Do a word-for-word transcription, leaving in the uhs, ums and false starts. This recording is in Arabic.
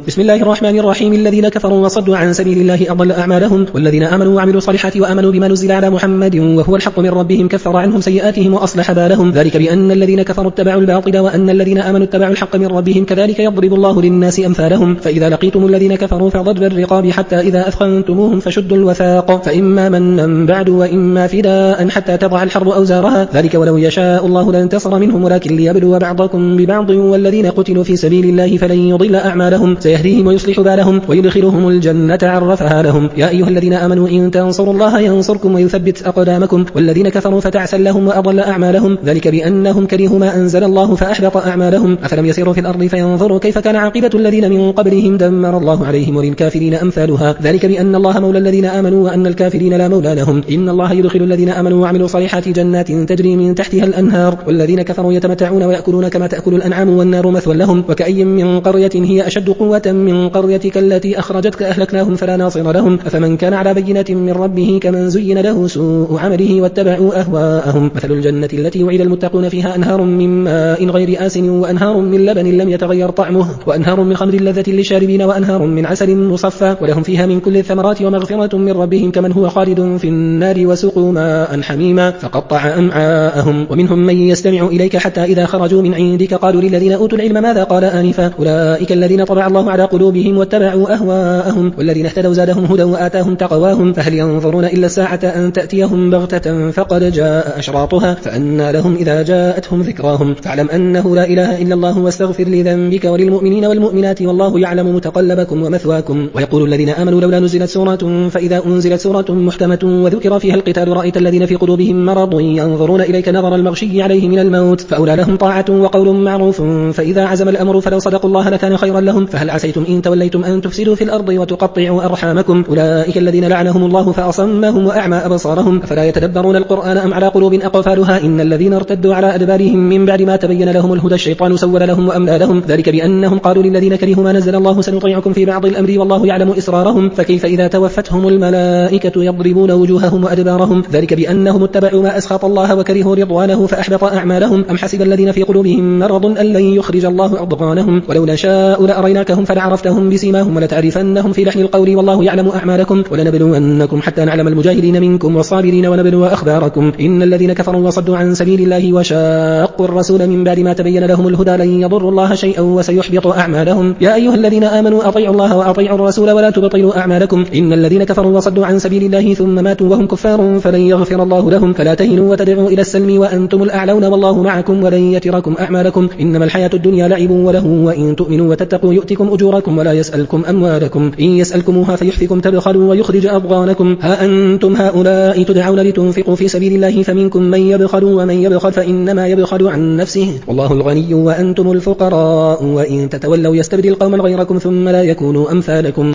بسم الله الرحمن الرحيم. الذين كفروا وصدوا عن سبيل الله أضل أعمالهم، والذين آمنوا وعملوا الصالحات وآمنوا بما نزل على محمد وهو الحق من ربهم كفر عنهم سيئاتهم وأصلح بالهم، ذلك بأن الذين كفروا اتبعوا الباطل وأن الذين آمنوا اتبعوا الحق من ربهم، كذلك يضرب الله للناس أمثالهم. فإذا لقيتم الذين كفروا فضرب الرقاب حتى إذا أثخنتموهم فشدوا الوثاق، فإما منا بعد وإما فداء حتى تضع الحرب أوزارها، ذلك ولو يشاء الله لانتصر منهم ولكن ليبلو بعضكم ببعض، والذين قتلوا في سبيل الله فلن يضل أعمالهم سيهديهم ويصلح بالهم ويدخلهم الجنة عرفها لهم. يا أيها الذين آمنوا إن تنصروا الله ينصركم ويثبت أقدامكم، والذين كفروا فتعسا لهم وأضل أعمالهم، ذلك بأنهم كرهوا ما أنزل الله فأحبط أعمالهم. أفلم يسيروا في الأرض فينظروا كيف كان عاقبة الذين من قبلهم دمر الله عليهم وللكافرين أمثالها، ذلك بأن الله مولى الذين آمنوا وأن الكافرين لا مولى لهم. إن الله يدخل الذين آمنوا وعملوا صالحات جنات تجري من تحتها الأنهار، والذين كفروا يتمتعون ويأكلون كما تأكل الأنعام والنار مثوى لهم. وكأي من قرية هي أشد قوة من قريتك التي أخرجتك أهلكناهم فلا ناصر لهم، أفمن كان على بينة من ربه كمن زين له سوء عمله واتبعوا أهواءهم. مثل الجنة التي وعد المتقون فيها أنهار من ماء غير آسن وأنهار من لبن لم يتغير طعمه وأنهار من خمر لذة للشاربين وأنهار من عسل مصفى، ولهم فيها من كل الثمرات ومغفرة من ربهم كمن هو خالد في النار وسقوا ماء حميما فقطع أمعاءهم. ومنهم من يستمع إليك حتى إذا خرجوا من عندك قالوا للذين أوتوا العلم ماذا قال آنفا، أولئك الذين طبع الله على قلوبهم واتبعوا أهواءهم، والذين اهتدوا زادهم هدى وآتاهم تقواهم. فهل ينظرون إلا الساعة أن تأتيهم بغتة فقد جاء أشراطها، فأنى لهم إذا جاءتهم ذكراهم. فاعلم أنه لا إله إلا الله واستغفر لذنبك وللمؤمنين والمؤمنات والله يعلم متقلبكم ومثواكم. ويقول الذين آمنوا لولا نزلت سورة، فإذا أنزلت سورة محكمة وذكر فيها القتال رأيت الذين في قلوبهم مرض ينظرون إليك نظر المغشي عليه من الموت، فأولى لهم طاعة وقول معروف، فإذا عزم الأمر فلو صدقوا الله لكان خيرا لهم. فهل عسيتم إن توليتم أن تفسدوا في الأرض وتقطعوا أرحامكم، أولئك الذين لعنهم الله فأصمهم وأعمى أبصارهم، أفلا يتدبرون القرآن أم على قلوب أقفالها. إن الذين ارتدوا على أدبارهم من بعد ما تبين لهم الهدى الشيطان سول لهم وأملى لهم، ذلك بأنهم قالوا للذين كرهوا ما نزل الله سنطيعكم في بعض الأمر والله يعلم إسرارهم، فكيف إذا توفتهم الملائكة يضربون وجوههم وأدبارهم، ذلك بأنهم اتبعوا ما أسخط الله وكرهوا رضوانه فأحبط أعمالهم. أم حسب الذين في قلوبهم مرض أن لن يخرج الله أضغانهم، ولو نشاء لأريناكهم فلعرفتهم بسيماهم ولتعرفنهم في لحن القول والله يعلم أعمالكم، ولنبلونكم حتى نعلم المجاهدين منكم والصابرين ونبلو أخباركم. إن الذين كفروا وصدوا عن سبيل الله وشاقوا الرسول من بعد ما تبين لهم الهدى لن يضروا الله شيئا وسيحبط أعمالهم. يا أيها الذين آمنوا أطيعوا الله وأطيعوا الرسول ولا تبطلوا أعمالكم. إن الذين كفروا وصدوا عن سبيل الله ثم ماتوا وهم كفار فلن يغفر الله لهم، فلا تهنوا وتدعوا إلى السلم وأنتم الأعلون والله معكم ولن يتركم أعمالكم. إنما الحياة الدنيا لعب وله، وإن تؤمنوا وتتقوا يؤتكم أجوركم ولا يسألكم أموالكم، إن يسألكموها فيحفكم تبخلوا ويخرج أضغانكم. ها أنتم هؤلاء تدعون لتنفقوا في سبيل الله فمنكم من يبخل، ومن يبخل فإنما يبخل عن نفسه والله الغني وأنتم الفقراء، وإن تتولوا يستبدل قوما غيركم ثم لا يكونوا أمثالكم.